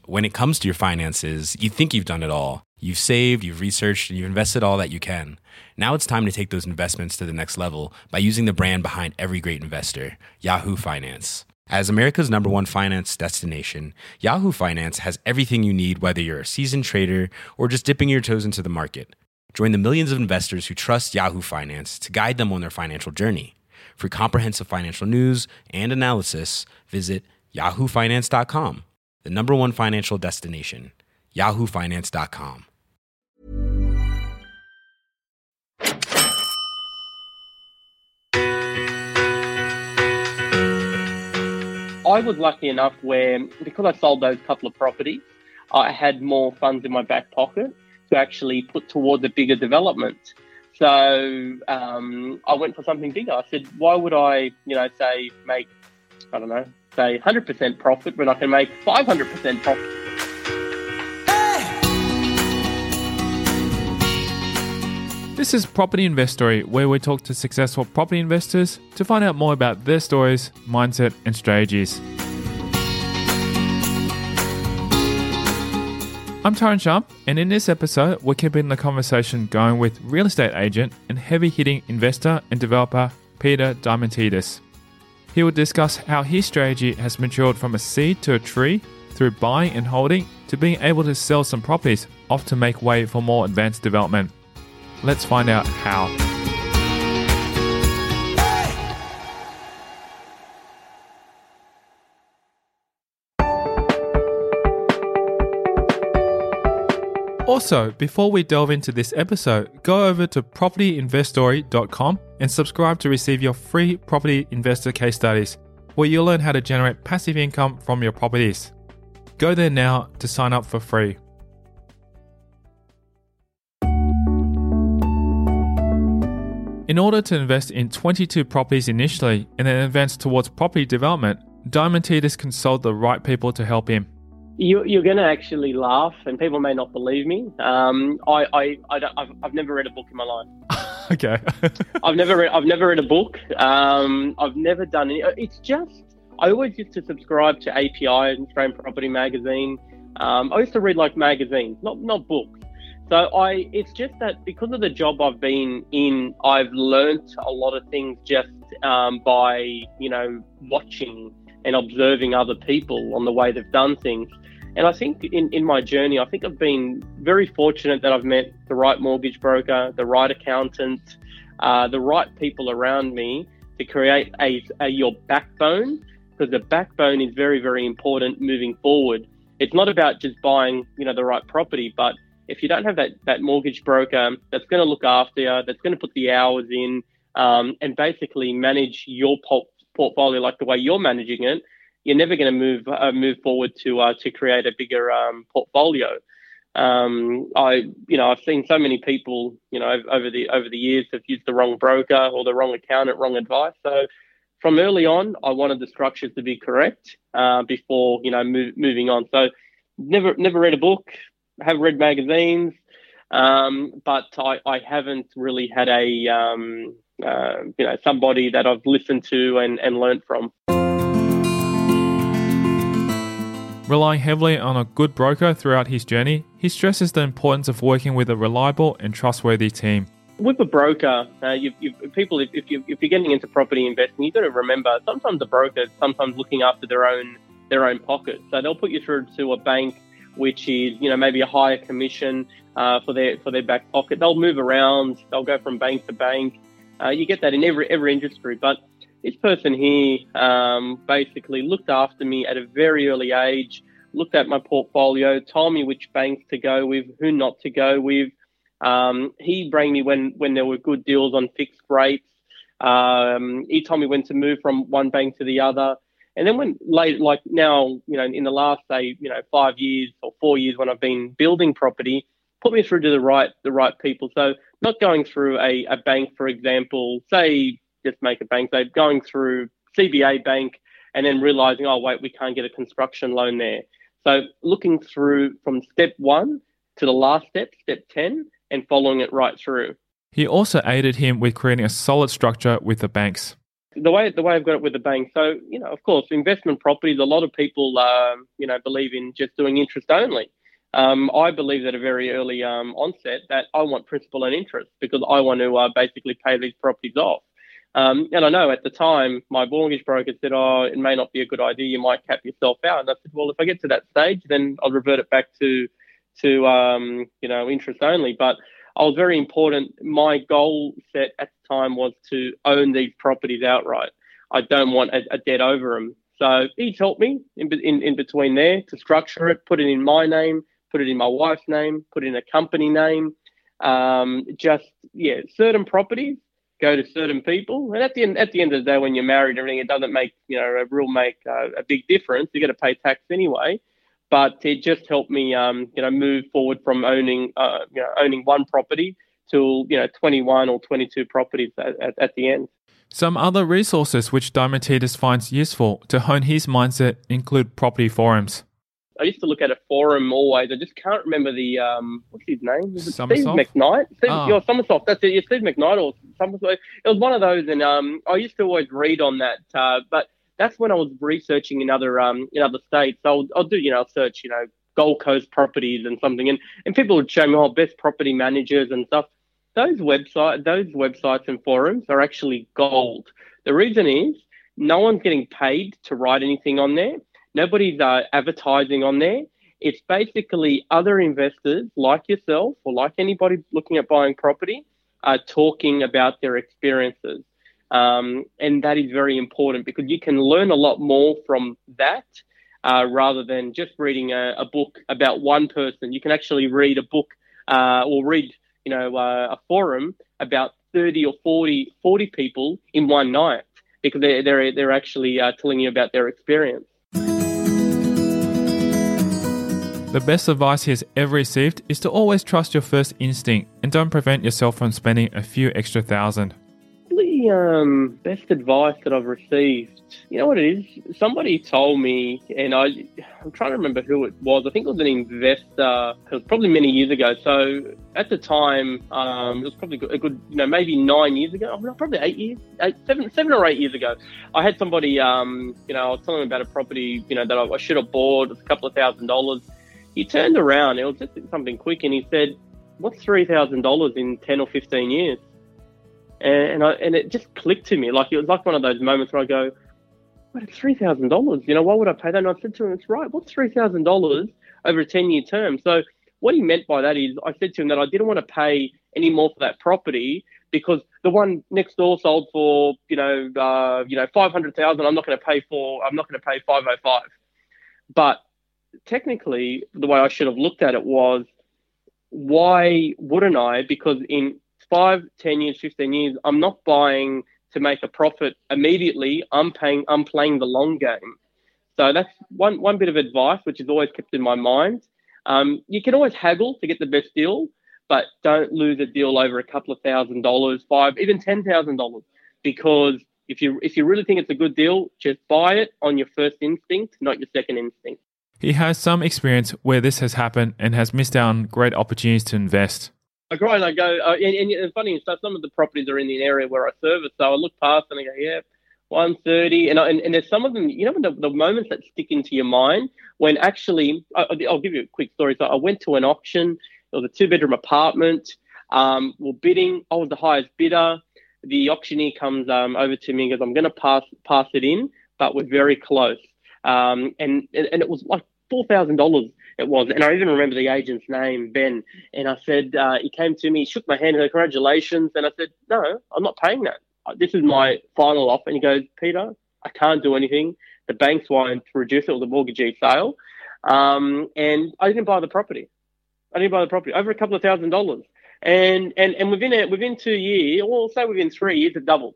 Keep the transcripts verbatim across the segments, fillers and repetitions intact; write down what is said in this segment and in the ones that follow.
when it comes to your finances, you think you've done it all. You've saved, you've researched, and you've invested all that you can. Now it's time to take those investments to the next level by using the brand behind every great investor, Yahoo Finance. As America's number one finance destination, Yahoo Finance has everything you need, whether you're a seasoned trader or just dipping your toes into the market. Join the millions of investors who trust Yahoo Finance to guide them on their financial journey. For comprehensive financial news and analysis, visit yahoo finance dot com, the number one financial destination, yahoo finance dot com. I was lucky enough where, because I sold those couple of properties, I had more funds in my back pocket to actually put towards a bigger development. So um, I went for something bigger. I said, why would I, you know, say make, I don't know, say one hundred percent profit when I can make five hundred percent profit? This is Property Investory, where we talk to successful property investors to find out more about their stories, mindset, and strategies. I'm Tyrone Sharp, and in this episode, we're keeping the conversation going with real estate agent and heavy-hitting investor and developer Peter Diamantidis. He will discuss how his strategy has matured from a seed to a tree through buying and holding to being able to sell some properties off to make way for more advanced development. Let's find out how. Also, before we delve into this episode, go over to property investory dot com and subscribe to receive your free property investor case studies, where you'll learn how to generate passive income from your properties. Go there now to sign up for free. In order to invest in twenty-two properties initially and then advance towards property development, Diamantidis consulted the right people to help him. You, you're going to actually laugh, and people may not believe me. Um, I, I, I don't, I've, I've never read a book in my life. Okay. I've never read. I've never read a book. Um, I've never done any. It's just I always used to subscribe to A P I, Australian Property Magazine. Um, I used to read like magazines, not not books. So I, it's just that because of the job I've been in, I've learnt a lot of things just um, by, you know, watching and observing other people on the way they've done things. And I think in, in my journey, I think I've been very fortunate that I've met the right mortgage broker, the right accountant, uh, the right people around me to create a, a your backbone, because the backbone is very, very important moving forward. It's not about just buying, you know, the right property, but if you don't have that, that mortgage broker that's going to look after you, that's going to put the hours in um, and basically manage your port- portfolio like the way you're managing it, you're never going to move uh, move forward to uh, to create a bigger um, portfolio. Um, I, you know, I've seen so many people, you know, over the over the years have used the wrong broker or the wrong accountant, wrong advice. So from early on, I wanted the structures to be correct uh, before, you know, move, moving on. So never never read a book. Have read magazines, um, but I, I haven't really had a um, uh, you know somebody that I've listened to and, and learned from. Relying heavily on a good broker throughout his journey, he stresses the importance of working with a reliable and trustworthy team. With a broker, uh, you, you, people, if, if, you, if you're getting into property investing, you've got to remember sometimes the broker is sometimes looking after their own their own pocket. So they'll put you through to a bank, which is, you know, maybe a higher commission uh, for their for their back pocket. They'll move around. They'll go from bank to bank. Uh, you get that in every every industry. But this person here um, basically looked after me at a very early age, looked at my portfolio, told me which banks to go with, who not to go with. Um, he rang me when, when there were good deals on fixed rates. Um, he told me when to move from one bank to the other. And then when late, like now, you know, in the last, say, you know, five years or four years when I've been building property, put me through to the right, the right people. So not going through a, a bank, for example, say, just make a bank, say going through C B A Bank and then realizing, oh, wait, we can't get a construction loan there. So looking through from step one to the last step, step ten, and following it right through. He also aided him with creating a solid structure with the banks. the way the way I've got it with the bank. So, you know, of course, investment properties, a lot of people, um, you know, believe in just doing interest only. Um, I believe at a very early um, onset that I want principal and interest because I want to uh, basically pay these properties off. Um, and I know at the time, my mortgage broker said, oh, it may not be a good idea. You might cap yourself out. And I said, well, if I get to that stage, then I'll revert it back to, to um, you know, interest only. But I was very important. My goal set at the time was to own these properties outright. I don't want a, a debt over them. So he's helped me in, in, in between there to structure it, put it in my name, put it in my wife's name, put it in a company name. Um, just, yeah, certain properties go to certain people. And at the end, at the end of the day, when you're married and everything, it doesn't make, you know, a real make uh, a big difference. You got to pay tax anyway. But it just helped me, um, you know, move forward from owning, uh, you know, owning one property to, you know, twenty-one or twenty-two properties at, at, at the end. Some other resources which Diamantidis finds useful to hone his mindset include property forums. I used to look at a forum always. I just can't remember the, um, what's his name? Was it Steve Somersoft? McKnight? Steve, Oh. yeah, Somersoft. That's it. Yeah, Steve McKnight or Somersoft. It was one of those. And um, I used to always read on that. Uh, but that's when I was researching in other um, in other states. So I'll, I'll do, you know, I'll search, you know, Gold Coast properties and something. And, and people would show me, oh, best property managers and stuff. Those website, those websites and forums are actually gold. The reason is no one's getting paid to write anything on there. Nobody's uh, advertising on there. It's basically other investors like yourself or like anybody looking at buying property uh, talking about their experiences. Um, and that is very important because you can learn a lot more from that uh, rather than just reading a, a book about one person. You can actually read a book uh, or read you know, uh, a forum about thirty or forty, forty people in one night because they're, they're, they're actually uh, telling you about their experience. The best advice he has ever received is to always trust your first instinct and don't prevent yourself from spending a few extra thousand. The um, best advice that I've received, you know what it is? Somebody told me, and I, I'm trying to remember who it was. I think it was an investor. It was probably many years ago. So at the time, um, it was probably a good, you know, maybe nine years ago. Probably eight years, eight, seven, seven or eight years ago. I had somebody, um, you know, I was telling them about a property, you know, that I, I should have bought. It was a couple of thousand dollars. He turned around. It was just something quick, and he said, "What's three thousand dollars in ten or fifteen years?" And I, and it just clicked to me. Like it was like one of those moments where I go, "But it's three thousand dollars. You know, why would I pay that?" And I said to him, "It's right. What's three thousand dollars over a ten-year term?" So what he meant by that is, I said to him that I didn't want to pay any more for that property because the one next door sold for you know uh, you know five hundred thousand. I'm not going to pay for. I'm not going to pay five oh five. But technically, the way I should have looked at it was, why wouldn't I? Because in five, ten years, fifteen years, I'm not buying to make a profit immediately. I'm paying, I'm playing the long game. So that's one, one bit of advice, which is always kept in my mind. Um, you can always haggle to get the best deal, but don't lose a deal over a couple of thousand dollars, five, even ten thousand dollars, because if you, if you really think it's a good deal, just buy it on your first instinct, not your second instinct. He has some experience where this has happened and has missed out on great opportunities to invest. I go and I go, uh, and, and, and funny stuff, some of the properties are in the area where I service, so I look past and I go, yeah, one thirty, and, I, and and there's some of them, you know, the, the moments that stick into your mind when actually, I, I'll give you a quick story. So I went to an auction, it was a two-bedroom apartment, um, we're bidding, I was the highest bidder. The auctioneer comes um, over to me and goes, I'm going to pass pass it in, but we're very close. Um, and, and, and it was like four thousand dollars. It was, and I even remember the agent's name, Ben. And I said, uh, he came to me, shook my hand, and said, congratulations. And I said, no, I'm not paying that. This is my final offer. And he goes, Peter, I can't do anything. The banks won't reduce it, or the mortgagee sale. Um, and I didn't buy the property. I didn't buy the property over a couple of thousand dollars. And and and within it, within two years, or say within three years, it doubled.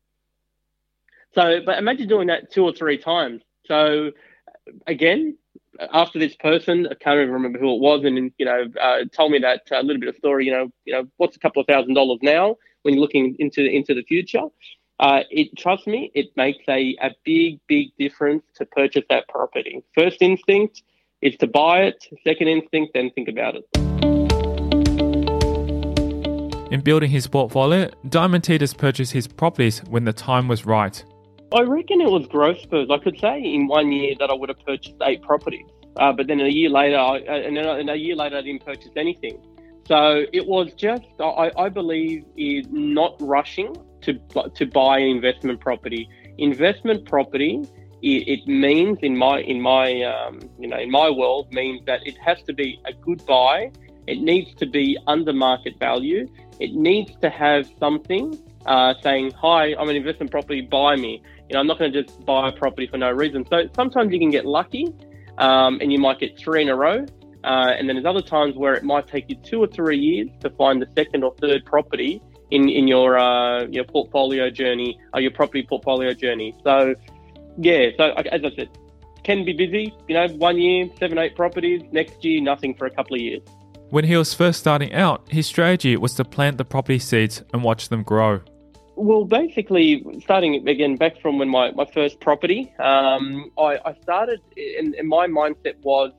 So, but imagine doing that two or three times. So, again, after this person, I can't even remember who it was, and you know, uh, told me that a uh, little bit of story. You know, you know, what's a couple of thousand dollars now when you're looking into into the future? Uh, it trust me, it makes a a big big difference to purchase that property. First instinct is to buy it. Second instinct, then think about it. In building his portfolio, Diamantidis purchased his properties when the time was right. I reckon it was growth spurs. I could say in one year that I would have purchased eight properties, uh, but then a year later, I, and then and a year later, I didn't purchase anything. So it was just, I, I believe, is not rushing to to buy an investment property. Investment property, it, it means in my in my um, you know in my world means that it has to be a good buy. It needs to be under market value. It needs to have something uh, saying, "Hi, I'm an investment property. Buy me." You know, I'm not going to just buy a property for no reason. So sometimes you can get lucky, um, and you might get three in a row. Uh, and then there's other times where it might take you two or three years to find the second or third property in, in your uh, your portfolio journey, or your property portfolio journey. So, yeah, so as I said, can be busy, you know, one year, seven, eight properties, next year, nothing for a couple of years. When he was first starting out, his strategy was to plant the property seeds and watch them grow. Well, basically, starting again back from when my, my first property, um, I, I started, and, and my mindset was,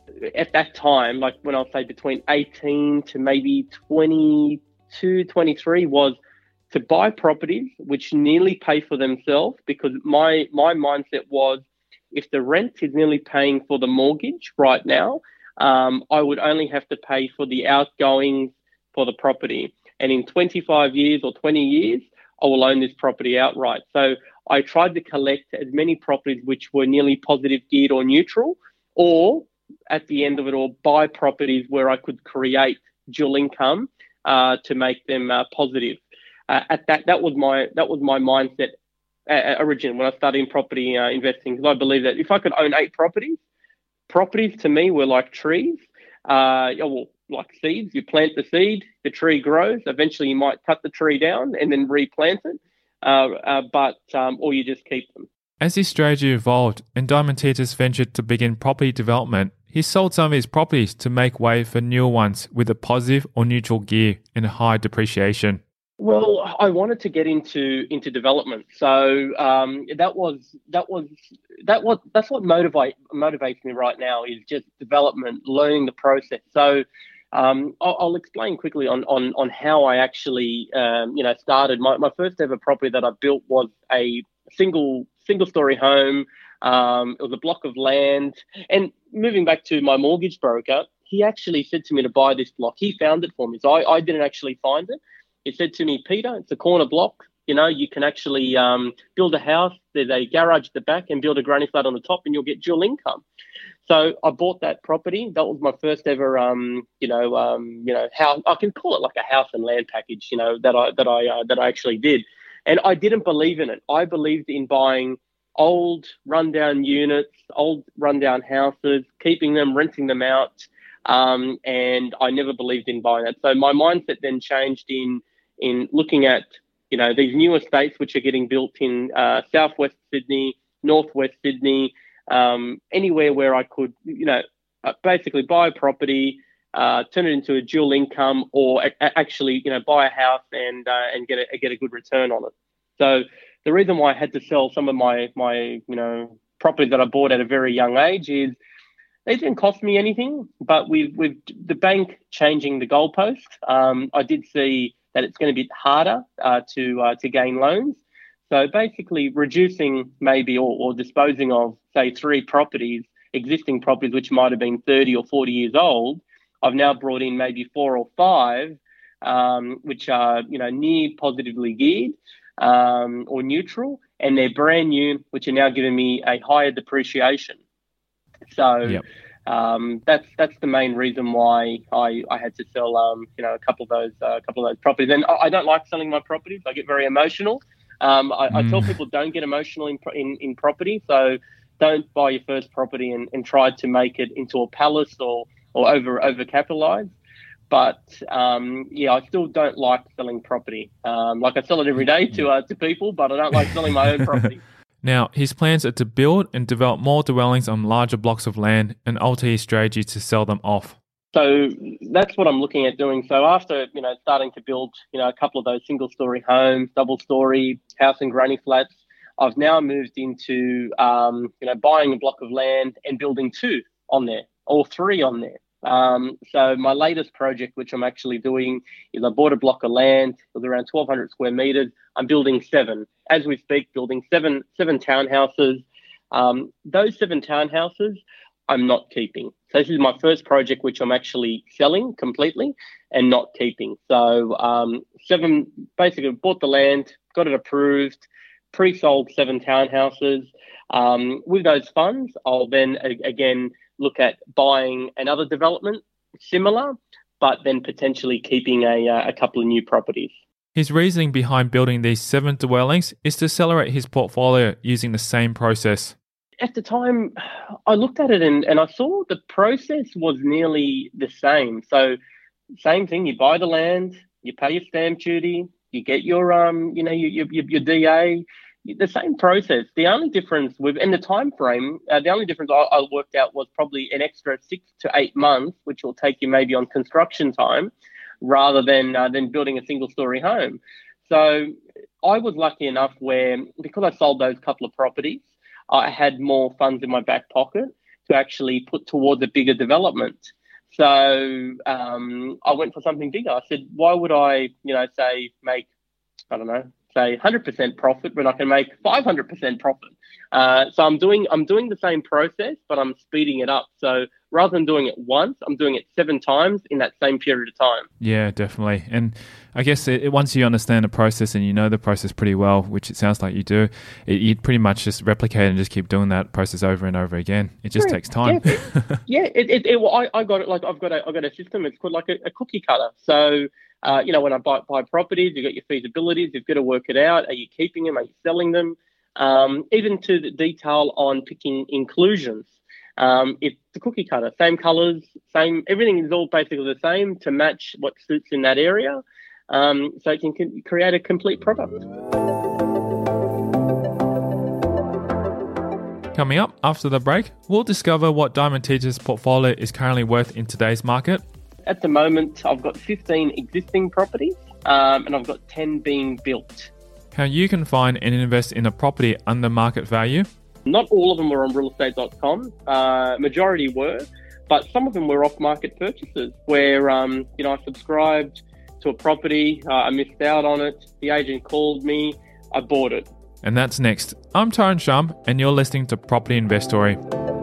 at that time, like when I'll say between eighteen to maybe twenty-two, twenty-three, was to buy properties which nearly pay for themselves, because my, my mindset was, if the rent is nearly paying for the mortgage right now, um, I would only have to pay for the outgoings for the property. And in twenty-five years or twenty years, I will own this property outright. So I tried to collect as many properties which were nearly positive geared or neutral, or at the end of it all, buy properties where I could create dual income uh, to make them uh, positive. Uh, at that, that was my that was my mindset uh, originally when I started in property uh, investing, because I believe that if I could own eight properties, properties to me were like trees, uh, well, like seeds. You plant the seed, the tree grows. Eventually, you might cut the tree down and then replant it, uh, uh, but um, or you just keep them. As his strategy evolved and Diamantitis ventured to begin property development, he sold some of his properties to make way for newer ones with a positive or neutral gear and high depreciation. Well, I wanted to get into into development, so um, that was that was that what that's what motivate motivates me right now, is just development, learning the process. So um, I'll, I'll explain quickly on on on how I actually um, you know started. My my first ever property that I built was a single single story home. Um, it was a block of land, and moving back to my mortgage broker, he actually said to me to buy this block. He found it for me, so I, I didn't actually find it. He said to me, Peter, it's a corner block. You know, you can actually um, build a house. There's a garage at the back, and build a granny flat on the top, and you'll get dual income. So I bought that property. That was my first ever, um, you know, um, you know, house. I can call it like a house and land package. You know, that I that I uh, that I actually did, and I didn't believe in it. I believed in buying old rundown units, old rundown houses, keeping them, renting them out, um, and I never believed in buying that. So my mindset then changed in in looking at, you know, these new estates which are getting built in uh, southwest Sydney, northwest Sydney, um, anywhere where I could, you know, basically buy a property, uh, turn it into a dual income, or a- actually, you know, buy a house and uh, and get a get a good return on it. So the reason why I had to sell some of my my you know properties that I bought at a very young age is they didn't cost me anything, but with with the bank changing the goalpost, um, I did see that it's going to be harder uh, to uh, to gain loans. So basically reducing maybe or, or disposing of, say, three properties, existing properties which might have been thirty or forty years old, I've now brought in maybe four or five, um, which are, you know, near positively geared um, or neutral, and they're brand new, which are now giving me a higher depreciation. So yep. Um, that's that's the main reason why I, I had to sell um, you know a couple of those uh, couple of those properties. And I, I don't like selling my properties. I get very emotional. Um, I, mm. I tell people don't get emotional in, in in property. So don't buy your first property and, and try to make it into a palace or or over over capitalized. But um, yeah, I still don't like selling property. Um, like I sell it every day to uh, to people, but I don't like selling my own property. Now, his plans are to build and develop more dwellings on larger blocks of land and alter his strategy to sell them off. So that's what I'm looking at doing. So after, you know, starting to build, you know, a couple of those single-story homes, double-story house and granny flats, I've now moved into, um, you know, buying a block of land and building two on there, or three on there. Um, so my latest project, which I'm actually doing, is I bought a block of land. It was around twelve hundred square meters. I'm building seven. As we speak, building seven, seven townhouses. Um, those seven townhouses, I'm not keeping. So this is my first project, which I'm actually selling completely and not keeping. So um, seven, basically bought the land, got it approved, pre-sold seven townhouses. Um, with those funds, I'll then a- again look at buying another development similar, but then potentially keeping a, uh, a couple of new properties. His reasoning behind building these seven dwellings is to accelerate his portfolio using the same process. At the time, I looked at it and, and I saw the process was nearly the same. So same thing, you buy the land, you pay your stamp duty, you get your, um, you know, your, your, your D A, the same process. The only difference with, and the time frame, uh, the only difference I, I worked out was probably an extra six to eight months, which will take you maybe on construction time, rather than uh, than building a single story home. So I was lucky enough where, because I sold those couple of properties, I had more funds in my back pocket to actually put towards a bigger development. So um, I went for something bigger. I said, why would I, you know, say make, I don't know, say one hundred percent profit when I can make five hundred percent profit? Uh, so I'm doing I'm doing the same process, but I'm speeding it up. So rather than doing it once, I'm doing it seven times in that same period of time. Yeah, definitely. And I guess it, it, once you understand the process and you know the process pretty well, which it sounds like you do, it, you pretty much just replicate and just keep doing that process over and over again. It just yeah, takes time. Yeah, it, yeah it, it, it, well, I, I got it like I've got a I've got a system. It's called like a, a cookie cutter. So uh, you know, when I buy, buy properties, you've got your feasibilities. You've got to work it out. Are you keeping them? Are you selling them? Um, even to the detail on picking inclusions. Um, it's the cookie cutter, same colours, same, everything is all basically the same to match what suits in that area. Um, so it can, can create a complete product. Coming up after the break, we'll discover what Diamond Teacher's portfolio is currently worth in today's market. At the moment, I've got fifteen existing properties um, and I've got ten being built. How you can find and invest in a property under market value. Not all of them were on real estate dot com. Uh, majority were, but some of them were off-market purchases where, um, you know, I subscribed to a property, uh, I missed out on it, the agent called me, I bought it. And that's next. I'm Tyrone Shum, and you're listening to Property Investory.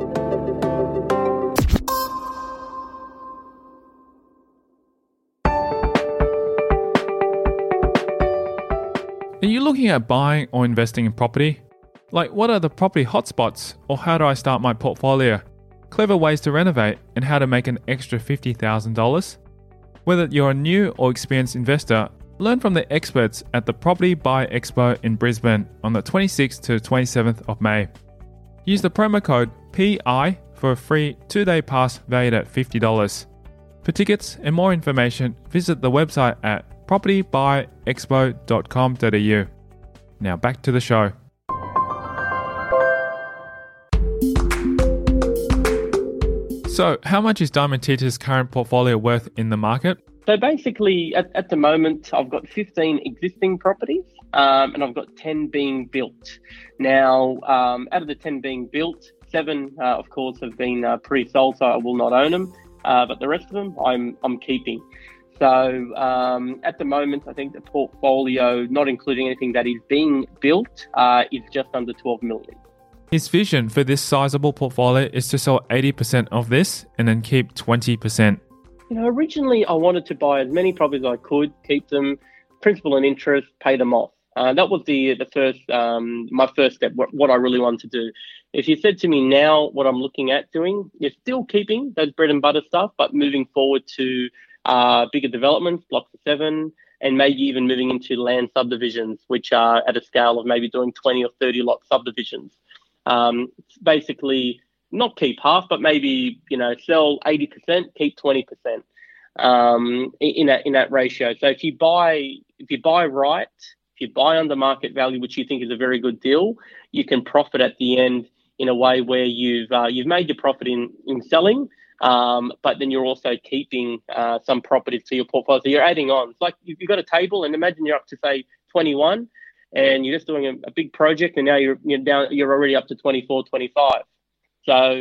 Are you looking at buying or investing in property? Like, what are the property hotspots, or how do I start my portfolio? Clever ways to renovate, and how to make an extra fifty thousand dollars? Whether you're a new or experienced investor, learn from the experts at the Property Buy Expo in Brisbane on the twenty-sixth to twenty-seventh of May. Use the promo code P I for a free two-day pass valued at fifty dollars. For tickets and more information, visit the website at property buy expo dot com dot a u. Now back to the show. So, how much is Diamond Teacher's current portfolio worth in the market? So basically, at, at the moment, I've got fifteen existing properties um, and I've got ten being built. Now, um, out of the ten being built, seven, uh, of course, have been uh, pre-sold, so I will not own them. Uh, but the rest of them, I'm I'm keeping. So um, at the moment, I think the portfolio, not including anything that is being built, uh, is just under twelve million. His vision for this sizable portfolio is to sell eighty percent of this and then keep twenty percent. You know, originally I wanted to buy as many properties as I could, keep them, principal and interest, pay them off. Uh, that was the the first, um, my first step, what, what I really wanted to do. If you said to me now what I'm looking at doing, you're still keeping those bread and butter stuff, but moving forward to uh, bigger developments, blocks of seven, and maybe even moving into land subdivisions, which are at a scale of maybe doing twenty or thirty lot subdivisions. Um, basically, not keep half, but maybe, you know, sell eighty percent, keep twenty percent um, in that in that ratio. So if you buy if you buy right, if you buy under market value, which you think is a very good deal, you can profit at the end in a way where you've uh, you've made your profit in in selling, um, but then you're also keeping uh, some properties to your portfolio. So you're adding on. It's like you've got a table, and imagine you're up to say twenty-one. And you're just doing a, a big project, and now you're you're down. You're already up to twenty-four, twenty-five. So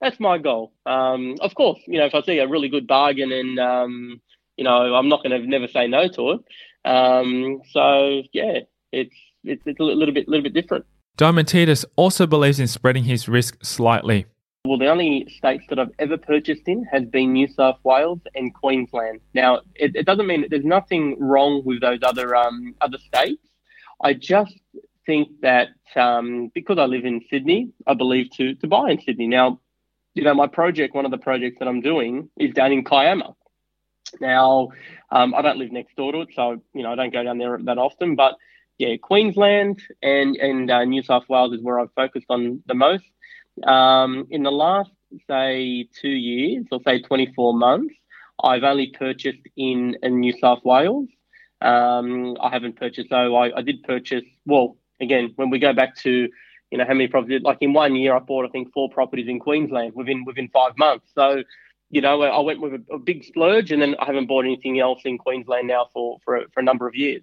that's my goal. Um, of course, you know, if I see a really good bargain and, um, you know, I'm not going to never say no to it. Um, so yeah, it's, it's, it's a little bit, little bit different. Diamantidis also believes in spreading his risk slightly. Well, the only states that I've ever purchased in has been New South Wales and Queensland. Now, it, it doesn't mean that there's nothing wrong with those other um, other states. I just think that um, because I live in Sydney, I believe to to buy in Sydney. Now, you know, my project, one of the projects that I'm doing is down in Kiama. Now, um, I don't live next door to it, so, you know, I don't go down there that often. But, yeah, Queensland and, and uh, New South Wales is where I've focused on the most. Um, in the last, say, two years or say twenty-four months, I've only purchased in, in New South Wales. Um, I haven't purchased, so I, I did purchase, well, again, when we go back to, you know, how many properties, like in one year, I bought, I think, four properties in Queensland within within five months. So, you know, I went with a, a big splurge, and then I haven't bought anything else in Queensland now for, for, a, for a number of years.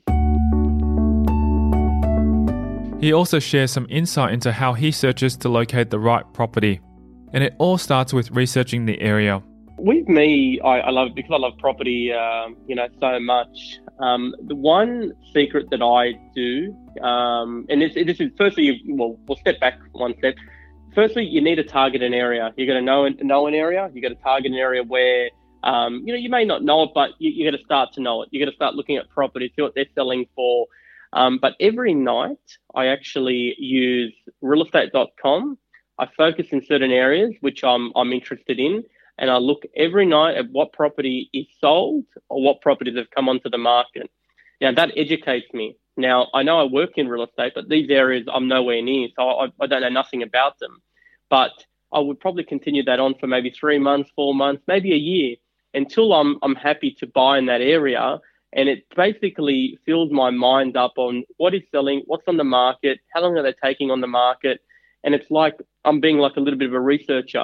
He also shares some insight into how he searches to locate the right property. And it all starts with researching the area. With me, I, I love, because I love property, um, you know, so much. Um, the one secret that I do, um, and this, this is firstly, you, well, we'll step back one step. Firstly, you need to target an area. You got to know know an area. You got to target an area where, um, you know, you may not know it, but you, you got to start to know it. You got to start looking at properties, see what they're selling for. Um, but every night, I actually use real estate dot com. I focus in certain areas which I'm I'm interested in, and I look every night at what property is sold or what properties have come onto the market. Now, that educates me. Now, I know I work in real estate, but these areas I'm nowhere near, so I, I don't know nothing about them. But I would probably continue that on for maybe three months, four months, maybe a year, until I'm I'm happy to buy in that area. And it basically fills my mind up on what is selling, what's on the market, how long are they taking on the market. And it's like I'm being like a little bit of a researcher.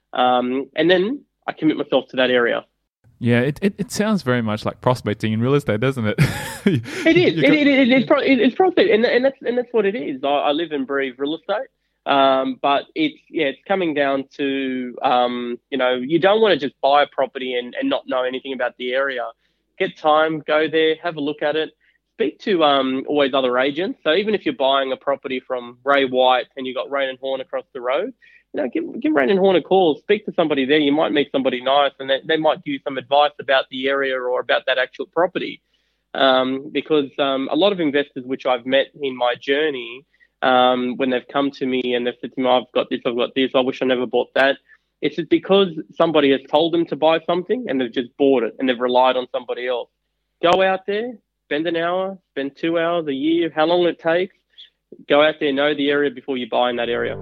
Um, and then I commit myself to that area. Yeah, it, it, it sounds very much like prospecting in real estate, doesn't it? It is. It, it, it, it's, pro, it, it's prospect, and, and that's and that's what it is. I, I live and breathe real estate, um, but it's yeah, it's coming down to um, you know, you don't want to just buy a property and, and not know anything about the area. Get time, go there, have a look at it. Speak to um, always other agents. So even if you're buying a property from Ray White and you've got Rain and Horn across the road, you know, give give Rain and Horn a call. Speak to somebody there. You might meet somebody nice, and they, they might give you some advice about the area or about that actual property. Um, because um, a lot of investors which I've met in my journey, um, when they've come to me and they've said to me, I've got this, I've got this, I wish I never bought that. It's just because somebody has told them to buy something and they've just bought it and they've relied on somebody else. Go out there, spend an hour, spend two hours, a year, how long it takes. Go out there, know the area before you buy in that area.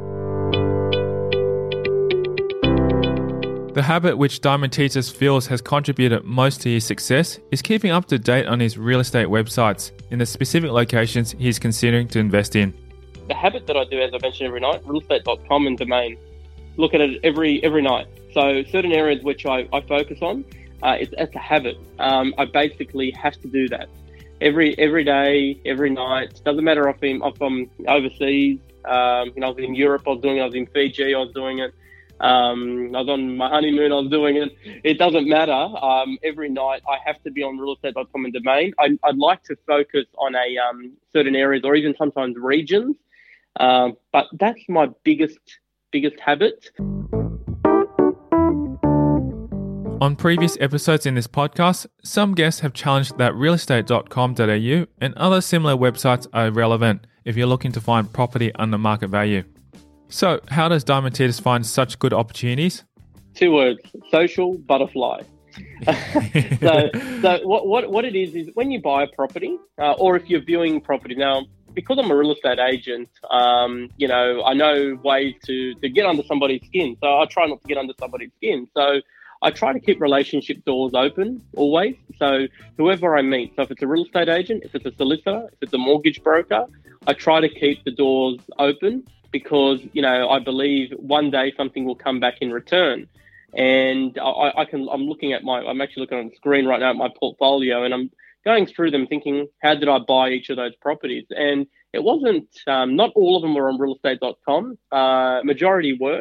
The habit which Diamantidis feels has contributed most to his success is keeping up to date on his real estate websites in the specific locations he's considering to invest in. The habit that I do, as I mentioned every night, real estate dot com and Domain. Look at it every every night. So certain areas which I, I focus on, uh, it's, it's a habit. Um, I basically have to do that every every day, every night. Doesn't matter if I'm, if I'm overseas. Um, you know, I was in Europe, I was doing it. I was in Fiji, I was doing it. Um, I was on my honeymoon, I was doing it. It doesn't matter. Um, every night I have to be on real estate dot com and Domain. I, I'd like to focus on a um, certain areas or even sometimes regions. Um, but that's my biggest biggest habit. On previous episodes in this podcast, some guests have challenged that real estate dot com dot a u and other similar websites are irrelevant if you're looking to find property under market value. So, how does Diamantidis find such good opportunities? Two words: social butterfly. so, so what, what what it is is when you buy a property, uh, or if you're viewing property now. Because I'm a real estate agent, um, you know, I know ways to, to get under somebody's skin. So I try not to get under somebody's skin. So I try to keep relationship doors open always. So whoever I meet, so if it's a real estate agent, if it's a solicitor, if it's a mortgage broker, I try to keep the doors open because, you know, I believe one day something will come back in return. And I, I can, I'm looking at my, I'm actually looking on the screen right now at my portfolio, and I'm going through them thinking, how did I buy each of those properties? And it wasn't, um, not all of them were on real estate dot com. Uh, majority were,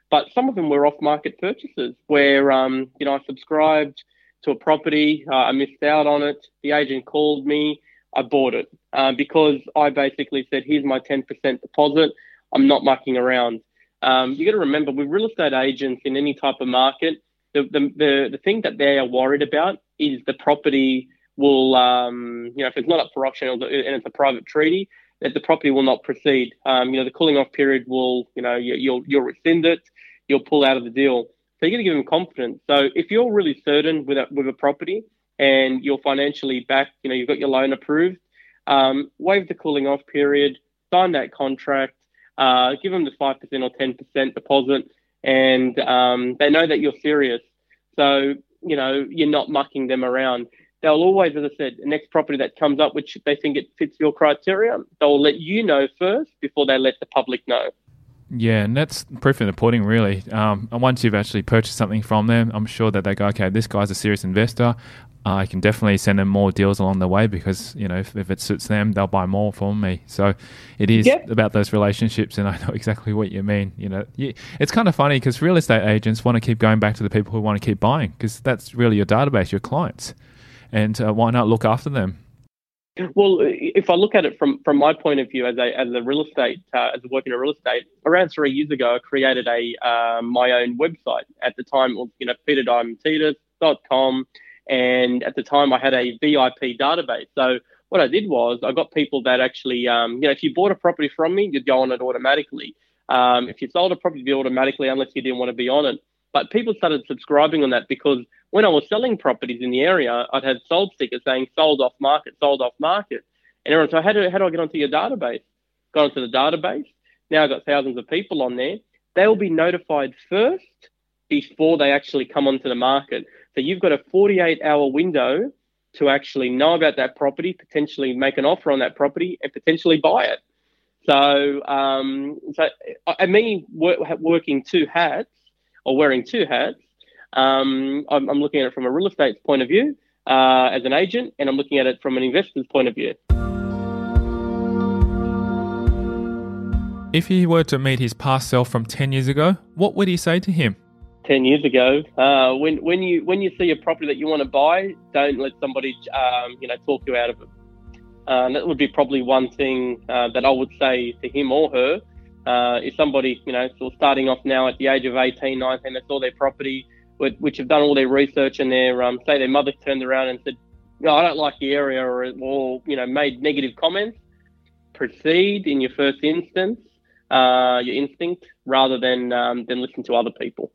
But some of them were off-market purchases where, um, you know, I subscribed to a property, uh, I missed out on it. The agent called me, I bought it uh, because I basically said, here's my ten percent deposit. I'm not mucking around. Um, you got to remember, with real estate agents in any type of market, the, the, the, the thing that they are worried about is the property will, um, you know, if it's not up for auction and it's a private treaty, that the property will not proceed. Um, you know, the cooling off period will, you know, you, you'll, you'll rescind it, you'll pull out of the deal. So you got to give them confidence. So if you're really certain with a, with a property and you're financially back, you know, you've got your loan approved, um, waive the cooling off period, sign that contract, uh, give them the five percent or ten percent deposit, and um, they know that you're serious. So, you know, you're not mucking them around. They'll always, as I said, the next property that comes up, which they think it fits your criteria, they'll let you know first before they let the public know. Yeah, and that's proof in the pudding, really. Um, and once you've actually purchased something from them, I'm sure that they go, okay, this guy's a serious investor. Uh, I can definitely send them more deals along the way because, you know, if, if it suits them, they'll buy more from me. So it is yep. about those relationships, and I know exactly what you mean. You know, you, it's kind of funny because real estate agents want to keep going back to the people who want to keep buying because that's really your database, your clients. And uh, why not look after them? Well, if I look at it from, from my point of view as a as a real estate, uh, as a working in real estate, around three years ago, I created a uh, my own website. At the time, it was, you know, peter diamantidis dot com, and at the time I had a V I P database. So what I did was I got people that actually, um, you know, if you bought a property from me, you'd go on it automatically. Um, if you sold a property, you'd be automatically, unless you didn't want to be on it. But people started subscribing on that because when I was selling properties in the area, I'd had sold stickers saying sold off market, sold off market. And everyone said, how do, how do I get onto your database? Got onto the database. Now I've got thousands of people on there. They'll be notified first before they actually come onto the market. So you've got a forty-eight hour window to actually know about that property, potentially make an offer on that property, and potentially buy it. So, um, so I mean, work, working two hats, or wearing two hats, um, I'm, I'm looking at it from a real estate point of view uh, as an agent, and I'm looking at it from an investor's point of view. If he were to meet his past self from ten years ago, what would he say to him? ten years ago, uh, when when you when you see a property that you want to buy, don't let somebody um, you know talk you out of it. Uh, that would be probably one thing uh, that I would say to him or her. Uh, if somebody, you know, still starting off now at the age of eighteen, nineteen, they saw their property, which have done all their research, and their, um, say their mother turned around and said, no, I don't like the area, or, or, you know, made negative comments, proceed in your first instance, uh, your instinct, rather than, um, than listen to other people.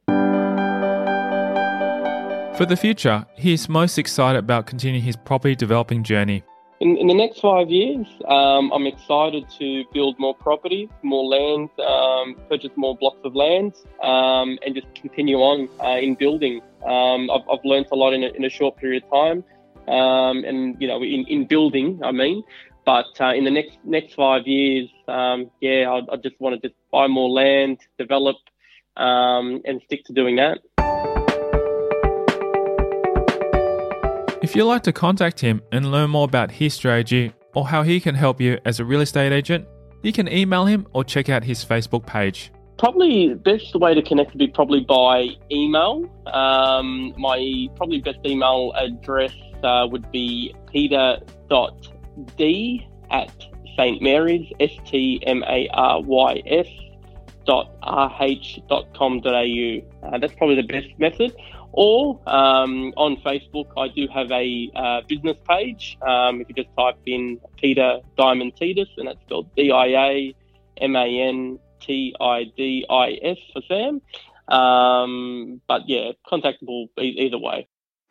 For the future, he is most excited about continuing his property developing journey. In, in the next five years, um, I'm excited to build more properties, more land, um, purchase more blocks of land, um, and just continue on uh, in building. Um, I've, I've learned a lot in a, in a short period of time, um, and you know, in, in building, I mean. But uh, in the next next five years, um, yeah, I, I just want to just buy more land, develop, um, and stick to doing that. If you'd like to contact him and learn more about his strategy or how he can help you as a real estate agent, you can email him or check out his Facebook page. Probably the best way to connect would be probably by email. Um, my probably best email address uh, would be peter dot d at St Mary's, S T M A R Y S dot R H dot com dot A U. Uh, that's probably the best method. Or um, on Facebook, I do have a uh, business page. Um, if you just type in Peter Diamantidis, and that's spelled D I A M A N T I D I S for Sam. Um, but yeah, contactable e- either way.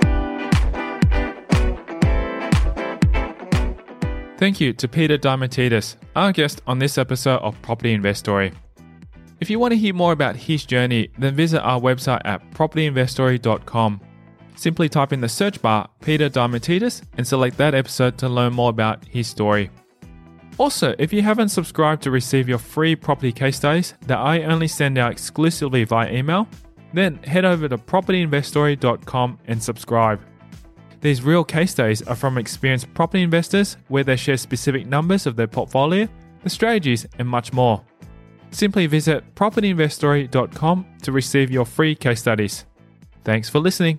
Thank you to Peter Diamantidis, our guest on this episode of Property Investory. If you want to hear more about his journey, then visit our website at property investory dot com. Simply type in the search bar Peter Diamantidis and select that episode to learn more about his story. Also, if you haven't subscribed to receive your free property case studies that I only send out exclusively via email, then head over to property investory dot com and subscribe. These real case studies are from experienced property investors where they share specific numbers of their portfolio, the strategies, and much more. Simply visit property invest story dot com to receive your free case studies. Thanks for listening.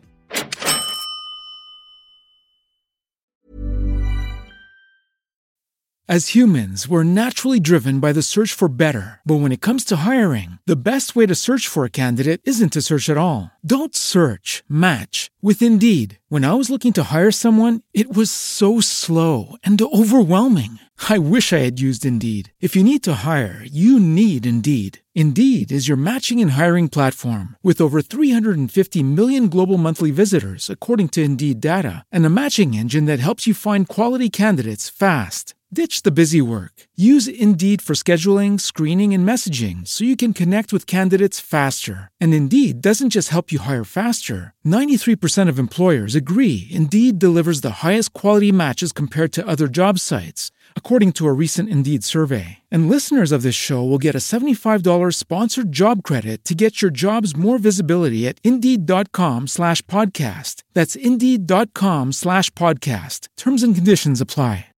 As humans, we're naturally driven by the search for better. But when it comes to hiring, the best way to search for a candidate isn't to search at all. Don't search, match with Indeed. When I was looking to hire someone, it was so slow and overwhelming. I wish I had used Indeed. If you need to hire, you need Indeed. Indeed is your matching and hiring platform with over three hundred fifty million global monthly visitors, according to Indeed data, and a matching engine that helps you find quality candidates fast. Ditch the busy work. Use Indeed for scheduling, screening, and messaging so you can connect with candidates faster. And Indeed doesn't just help you hire faster. ninety-three percent of employers agree Indeed delivers the highest quality matches compared to other job sites, according to a recent Indeed survey. And listeners of this show will get a seventy-five dollars sponsored job credit to get your jobs more visibility at Indeed.com slash podcast. That's Indeed.com slash podcast. Terms and conditions apply.